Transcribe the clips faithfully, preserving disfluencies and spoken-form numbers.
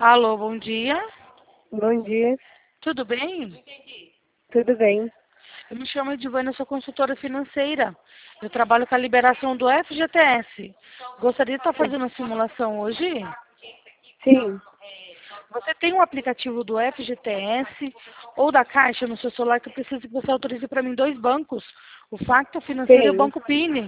Alô, bom dia. Bom dia, Tudo bem? tudo bem? Eu me chamo Edivana, eu sou consultora financeira. Eu trabalho com a liberação do F G T S. Gostaria de estar fazendo uma simulação hoje? Sim, Você tem um aplicativo do F G T S ou da Caixa no seu celular que eu preciso que você autorize para mim dois bancos, o Facto Financeiro e o tenho, Banco Pini.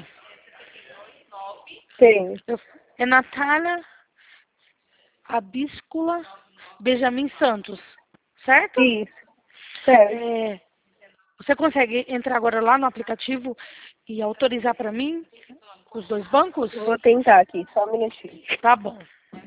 tenho. Eu- é Natália Abíscola Benjamin Santos, certo? Isso, certo. É, você consegue entrar agora lá no aplicativo e autorizar para mim os dois bancos? Vou tentar aqui, só um minutinho. Tá bom.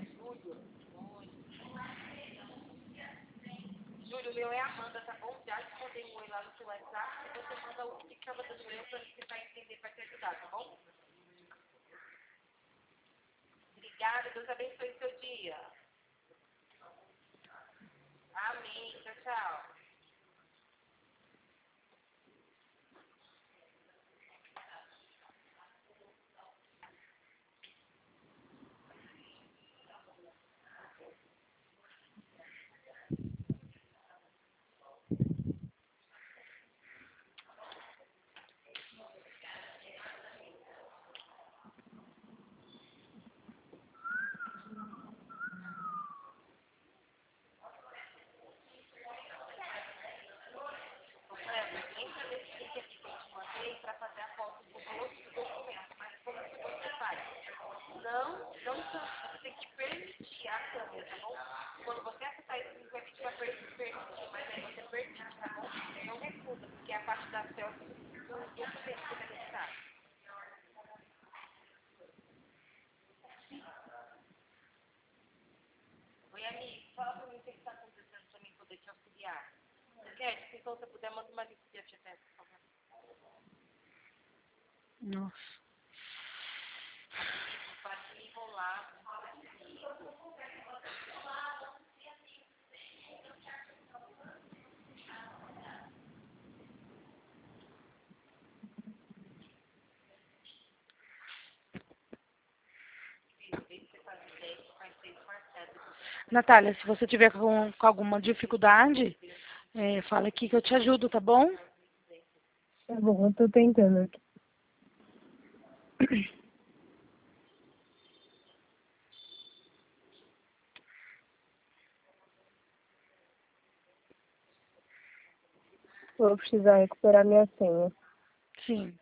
Nossa. Natália, se você tiver com, com alguma dificuldade, é, fala aqui que eu te ajudo, tá bom? Tá bom, eu tô tentando aqui. Vou precisar recuperar minha senha. Sim.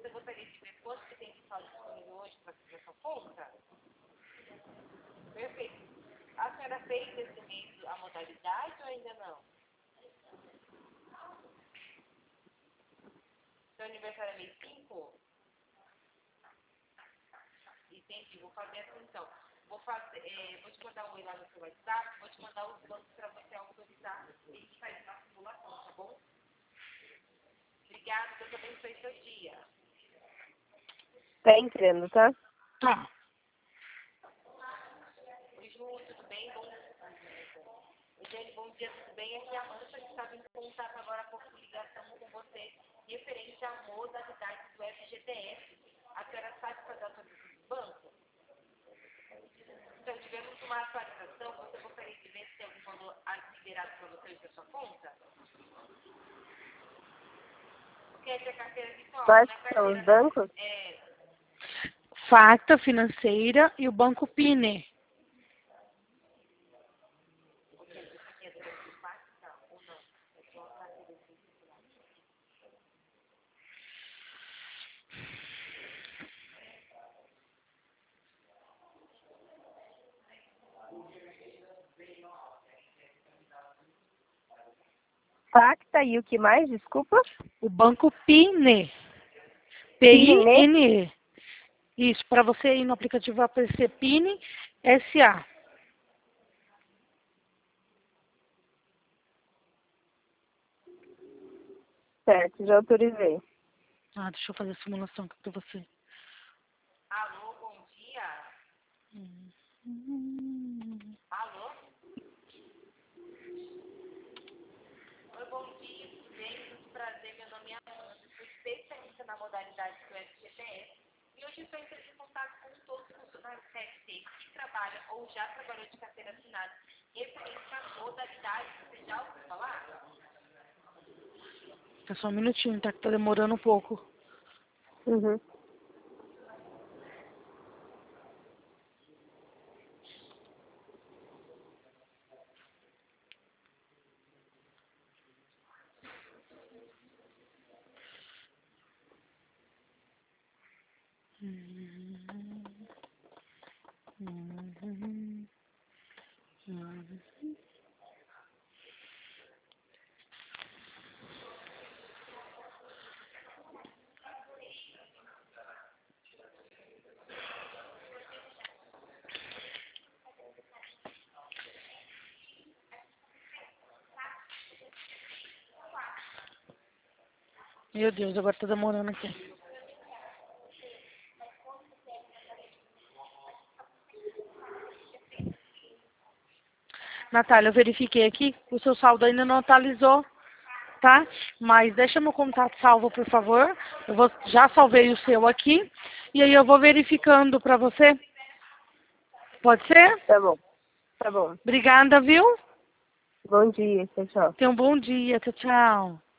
Você gostaria de ver quanto que tem de saldo disponível hoje para fazer a sua conta? Perfeito. A senhora fez esse mês a modalidade ou ainda não? Seu aniversário é mês cinco? Entendi, vou fazer assim então. Vou, fazer, é, vou te mandar um e-mail lá no seu WhatsApp, vou te mandar os bancos para você autorizar e a gente faz uma simulação, tá bom? Obrigada, Deus abençoe seu dia. Tá entrando, tá? Tá. Oi, Ju, tudo bem? Bom dia, bom dia, tudo bem? Aqui é a Amanda, que estava em contato agora há pouco com ligação com você, referente à modalidade do F G T S. A senhora sabe fazer a autorização do banco? Então, tivemos uma atualização, você gostaria de ver se tem algum valor liberado para você e para sua conta? Porque é a carteira virtual, Quais na são os carteira bancos? é... Facta Financeira e o Banco Pine. Facta e o que mais, desculpa? O Banco Pine. P I N E. Isso, para você ir no aplicativo vai aparecer Pine S A. Certo, já autorizei. Ah, deixa eu fazer a simulação aqui para você. Alô, bom dia. Hum. Alô? Oi, bom dia, tudo bem? Muito prazer, meu nome é Amanda, sou especialista na modalidade do F G T S e hoje estou entrando em contato com todos os funcionários C F C que trabalham ou já trabalhou de carteira assinada referente à modalidade. Você já ouviu falar? É só um minutinho, tá? Que tá demorando um pouco. Uhum. Meu Deus, agora tá demorando aqui. Natália, eu verifiquei aqui, o seu saldo ainda não atualizou, tá? Mas deixa meu contato salvo, por favor. Eu vou, já salvei o seu aqui. E aí eu vou verificando pra você. Pode ser? Tá bom. Tá bom. Obrigada, viu? Bom dia, tchau, tchau. Tenha um bom dia. Tchau, tchau.